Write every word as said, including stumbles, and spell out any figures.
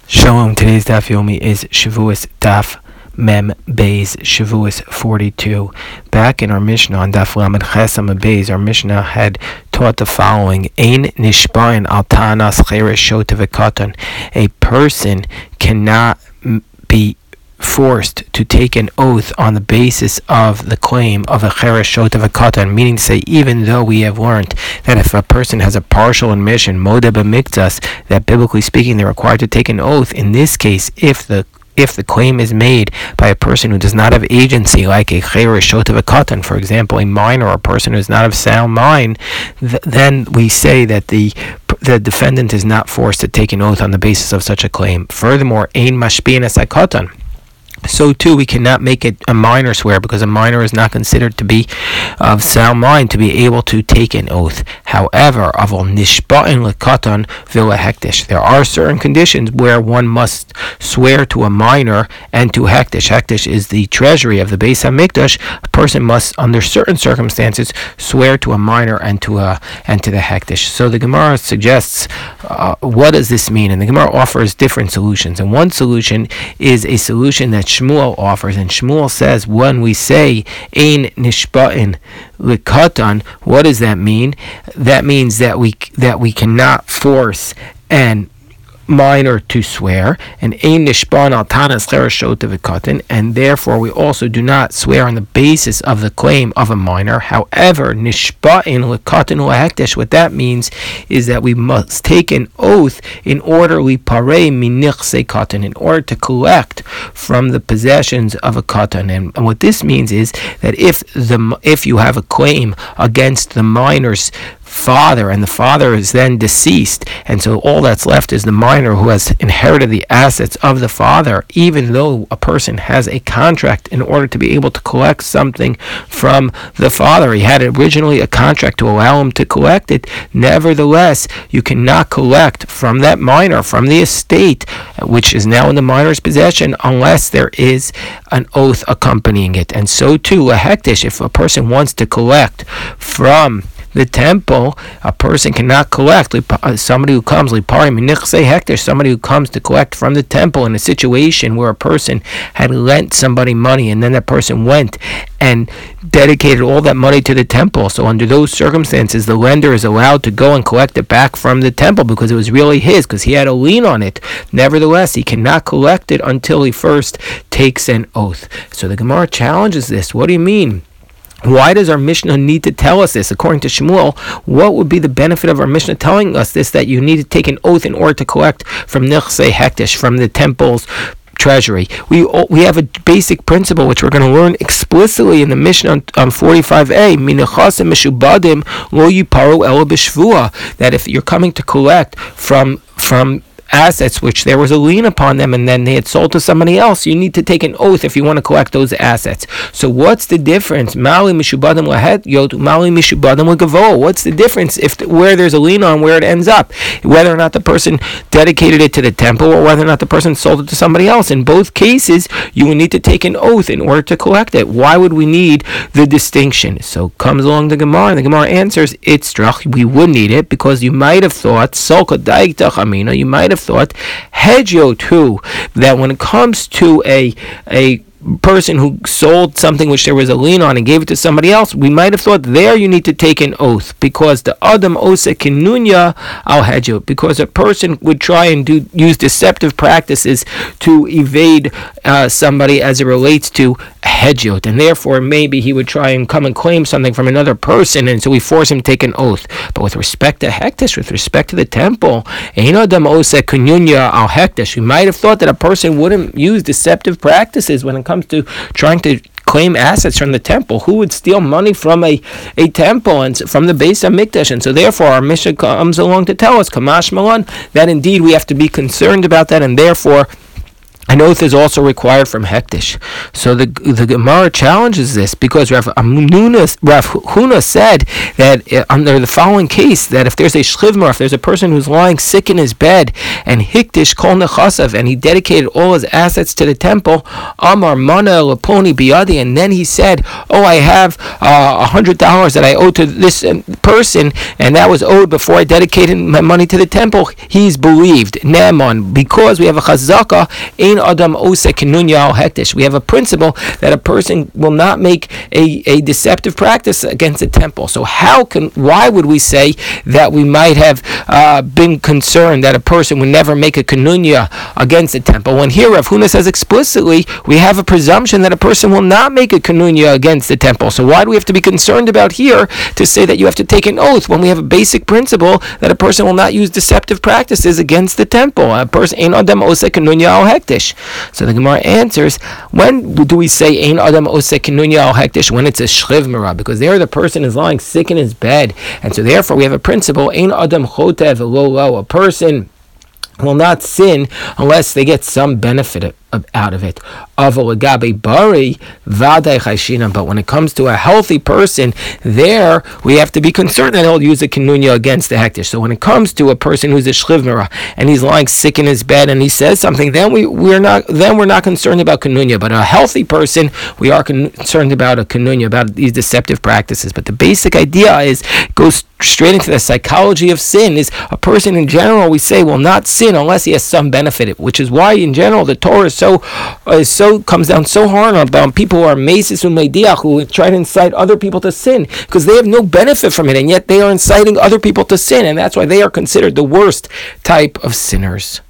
Shalom. Today's Daf Yomi is Shavuos Daf Mem Beis Shavuos forty-two. Back in our Mishnah on Daf Lamed Chesam Beis, our Mishnah had taught the following: Ein nishbain al tanas cheres shota v'katan. A person cannot be forced to take an oath on the basis of the claim of a cheres shota v'katan, meaning to say, even though we have learned that if a person has a partial admission, moda b'miktas, that biblically speaking they're required to take an oath. In this case, if the if the claim is made by a person who does not have agency, like a cheres shota v'katan, for example, a minor or a person who is not of sound mind, th- then we say that the the defendant is not forced to take an oath on the basis of such a claim. Furthermore, ein mashpi'in es hakatan. So too, we cannot make it a minor swear, because a minor is not considered to be of sound mind to be able to take an oath. However, avol nishba'in lekatan v'la hektish. There are certain conditions where one must swear to a minor and to hektish. Hektish is the treasury of the Beis Hamikdash. A person must, under certain circumstances, swear to a minor and to a and to the hektish. So the Gemara suggests, uh, what does this mean? And the Gemara offers different solutions. And one solution is a solution that Shmuel offers, and Shmuel says, when we say ein nishba'in lekatan, what does that mean? That means that we that we cannot force an minor to swear, and ein nishba'in al tanas cheres shota v'katan, and therefore we also do not swear on the basis of the claim of a minor. However, nishba'in lekatan u'hektish, what that means is that we must take an oath in order liparei minichsei katan, in order to collect from the possessions of a katan. And, and what this means is that if the if you have a claim against the minor's father, and the father is then deceased, and so all that's left is the minor who has inherited the assets of the father, even though a person has a contract in order to be able to collect something from the father. He had originally a contract to allow him to collect it. Nevertheless, you cannot collect from that minor, from the estate, which is now in the minor's possession, unless there is an oath accompanying it. And so too, a hektish, if a person wants to collect from the temple, a person cannot collect. Somebody who comes, somebody who comes to collect from the temple in a situation where a person had lent somebody money, and then that person went and dedicated all that money to the temple. So under those circumstances, the lender is allowed to go and collect it back from the temple because it was really his, because he had a lien on it. Nevertheless, he cannot collect it until he first takes an oath. So the Gemara challenges this. What do you mean? Why does our Mishnah need to tell us this? According to Shmuel, what would be the benefit of our Mishnah telling us this, that you need to take an oath in order to collect from Nichsei Hektish, from the temple's treasury? We we have a basic principle which we're going to learn explicitly in the Mishnah on, on forty-five a, Minachasim Meshubadim Lo Yiparu Ela B'Shvua, that if you're coming to collect from from assets which there was a lien upon them and then they had sold to somebody else, you need to take an oath if you want to collect those assets. So what's the difference? Mali mishubadim lahet yot mali mishubadim legavo. What's the difference if the, where there's a lien on, where it ends up, whether or not the person dedicated it to the temple or whether or not the person sold it to somebody else? In both cases, you will need to take an oath in order to collect it. Why would we need the distinction? So comes along the Gemara, and the Gemara answers, it's drach, we would need it because you might have thought, solka daik tachamina, you might have thought, hedyo too, that when it comes to a a person who sold something which there was a lien on and gave it to somebody else, we might have thought there you need to take an oath, because the adam ose kinunya al hedyo, because a person would try and do use deceptive practices to evade uh, somebody as it relates to hedjot, and therefore maybe he would try and come and claim something from another person, and so we force him to take an oath. But with respect to hektish, with respect to the temple, ein adam ose kinunya al hektish, we might have thought that a person wouldn't use deceptive practices when it comes to trying to claim assets from the temple. Who would steal money from a, a temple and from the Beis Hamikdash? And so therefore our Mishnah comes along to tell us, Kamash Malan, that indeed we have to be concerned about that, and therefore An oath is also required from hektish. So the the Gemara challenges this because Rav Huna, Rav Huna said that uh, under the following case, that if there's a shchivmar, if there's a person who's lying sick in his bed, and hiktish kol nechasav, and he dedicated all his assets to the temple, Amar mana laponi biyadi, and then he said, oh, I have a uh, hundred dollars that I owe to this uh, person, and that was owed before I dedicated my money to the temple. He's believed. Ne'eman, because we have a chazaka, ein adam oseh kinunya al hektish. We have a principle that a person will not make a, a deceptive practice against the temple. So how can, why would we say that we might have uh, been concerned that a person would never make a kinunya against the temple, when here Rav Huna says explicitly we have a presumption that a person will not make a kinunya against the temple. So why do we have to be concerned about here to say that you have to take an oath when we have a basic principle that a person will not use deceptive practices against the temple? A person ein adam oseh kinunya al hektish. So the Gemara answers, when do we say ein adam oseh kinunya al hektish? When it's a shchivmara, because there the person is lying sick in his bed, and so therefore we have a principle, ein adam chotev lo lo, a person will not sin unless they get some benefit out of it. But when it comes to a healthy person, there we have to be concerned that he'll use a kinunya against the hektish. So when it comes to a person who's a shchivmara and he's lying sick in his bed and he says something, then we we're not then we're not concerned about kinunya. But a healthy person, we are concerned about a kinunya, about these deceptive practices. But the basic idea is goes straight into the psychology of sin. Is a person in general, we say, will not sin unless he has some benefit, which is why in general the Torah is so uh, so comes down so hard about people who are mesis u'meidiach, who try to incite other people to sin, because they have no benefit from it, and yet they are inciting other people to sin, and that's why they are considered the worst type of sinners.